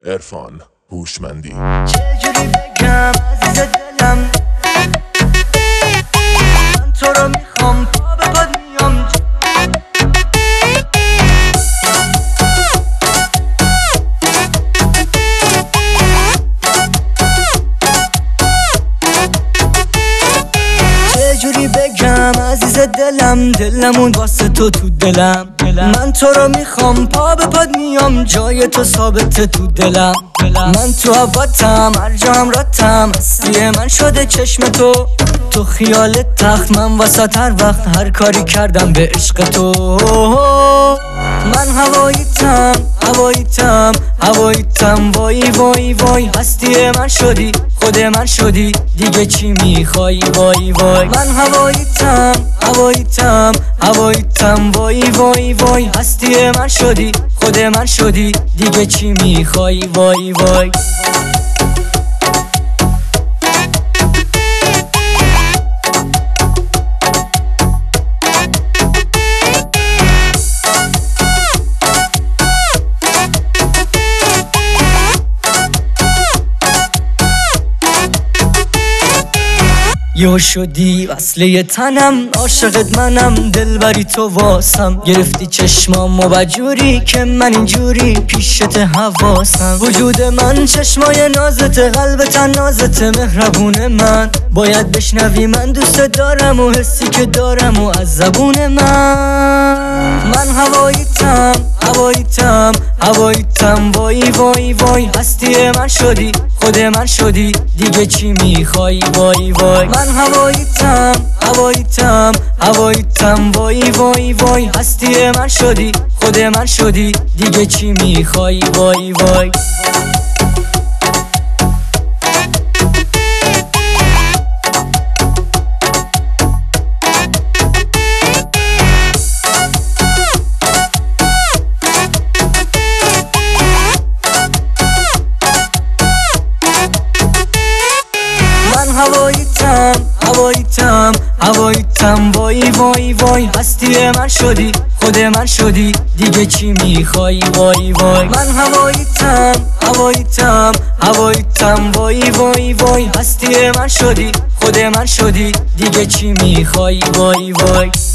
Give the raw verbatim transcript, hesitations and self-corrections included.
عرفان هوشمندی. چجوری بگم عزیز دلم، من تو رو میخوام، پا به پاد میام. چجوری بگم عزیز دلم، دلمون واسه تو تو دلم. من تو رو میخوام، پا به پاد میام، جای تو ثابته تو دلم. من تو هواتم، هر جا هم راتم، اصلی من شده چشم تو. تو خیال تخت، من واسه هر وقت هر کاری کردم به عشق تو. من هواییتم، هواییتم، هواییتم، وای وای وای. هستی من شدی، خود من شدی، دیگه چی میخوای؟ وای وای. من هواییتم، هواییتم، هواییتم، وای وای وای. هستی من شدی، خود من شدی، دیگه چی میخوای؟ وای وای. یو شدی وصله تنم، عاشقت منم، دلبری تو واسم. گرفتی چشمام و بجوری که من اینجوری پیشت حواسم. وجود من چشمای نازته، قلبت نازته، مهربون من. باید بشنوی من دوست دارم و حسی که دارم و از زبون من. من هواییتم، هواییتم، هواییتم، وای وای وای. هستی من شدی، خود من شدی، دیگه چی میخوای؟ وای وای. من هواییتم، هواییتم، هواییتم، وای وای وای. هستی من شدی، خود من شدی، دیگه چی میخوای؟ وای وای. هواییتم، هواییتم، هواییتم، وای وای وای. هستی من شدی، خود من شدی، دیگه چی میخوای؟ وای وای. من هواییتم، هواییتم، هواییتم، وای وای وای. هستی من شدی، خود من شدی، دیگه چی میخوای؟ وای وای.